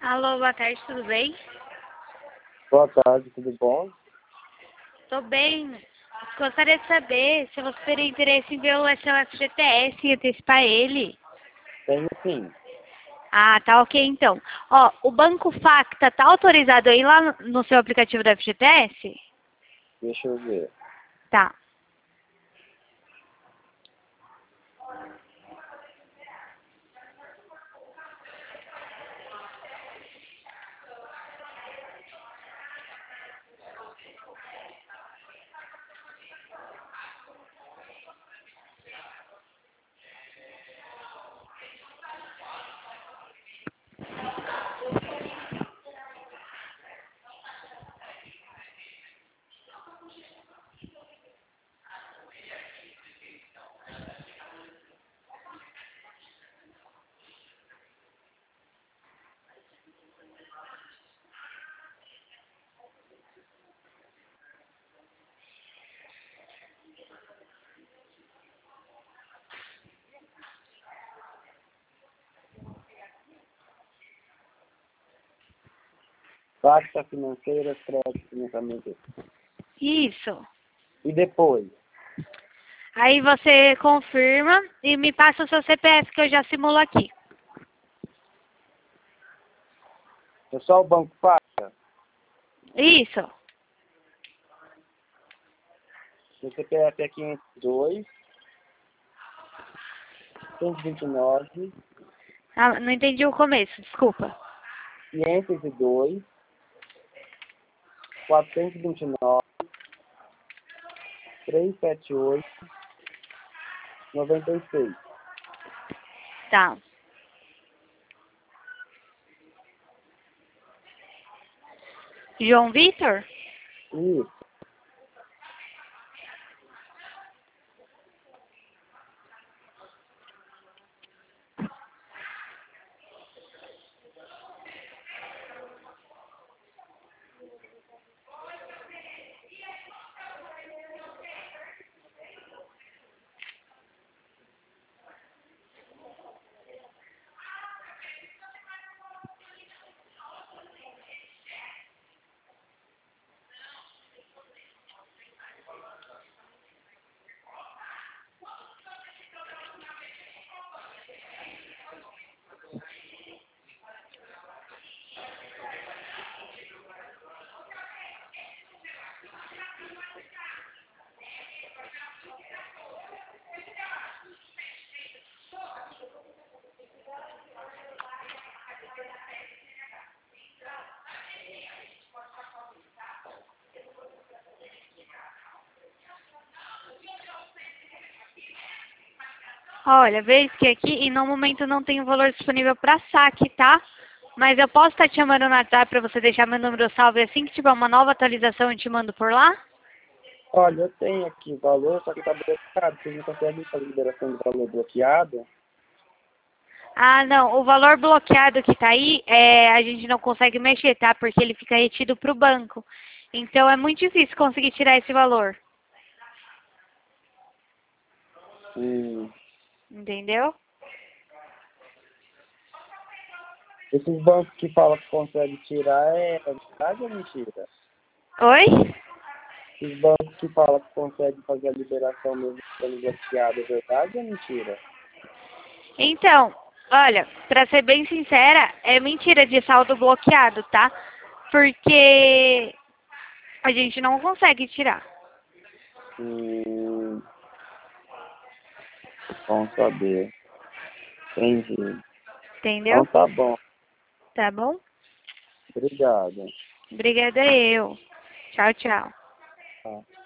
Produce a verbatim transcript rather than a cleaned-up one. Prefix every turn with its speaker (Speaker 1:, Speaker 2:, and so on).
Speaker 1: Alô, boa tarde, tudo bem?
Speaker 2: Boa tarde, tudo bom?
Speaker 1: Tô bem. Gostaria de saber se você teria interesse em ver o seu F G T S e antecipar ele.
Speaker 2: Tenho sim.
Speaker 1: Ah, tá ok então. Ó, o Banco Facta tá autorizado aí lá no no seu aplicativo do F G T S?
Speaker 2: Deixa eu ver.
Speaker 1: Tá.
Speaker 2: Taxa financeira, crédito, financiamento.
Speaker 1: Isso.
Speaker 2: E depois?
Speaker 1: Aí você confirma e me passa o seu C P F que eu já simulo aqui.
Speaker 2: É só o banco paga?
Speaker 1: Isso.
Speaker 2: O C P F é quinhentos e dois, cento e vinte e nove,
Speaker 1: Ah, não entendi o começo, desculpa.
Speaker 2: quinhentos e dois, quatrocentos e vinte e nove, trezentos e setenta e oito, noventa e seis.
Speaker 1: Tá. João Vitor?
Speaker 2: Isso.
Speaker 1: Olha, vejo que aqui e no momento não tem o valor disponível para saque, tá? Mas eu posso estar te chamando no WhatsApp para você deixar meu número salvo e assim que tiver uma nova atualização eu te mando por lá?
Speaker 2: Olha, eu tenho aqui o valor, só que está bloqueado. Vocês não conseguem fazer liberação do valor bloqueado?
Speaker 1: Ah, não. O valor bloqueado que tá aí, é, a gente não consegue mexer, tá? Porque ele fica retido pro banco. Então é muito difícil conseguir tirar esse valor.
Speaker 2: Hum.
Speaker 1: Entendeu?
Speaker 2: Esses bancos que falam que consegue tirar é verdade ou mentira?
Speaker 1: Oi?
Speaker 2: Os bancos que falam que conseguem fazer a liberação mesmo sendo bloqueado, é verdade ou mentira?
Speaker 1: Então, olha, pra ser bem sincera, é mentira de saldo bloqueado, tá? Porque a gente não consegue tirar.
Speaker 2: Hum, bom saber. Entendi. Então
Speaker 1: Entendeu?
Speaker 2: tá bom.
Speaker 1: Tá bom?
Speaker 2: Obrigado.
Speaker 1: Obrigada eu. Tchau, tchau.
Speaker 2: Tá.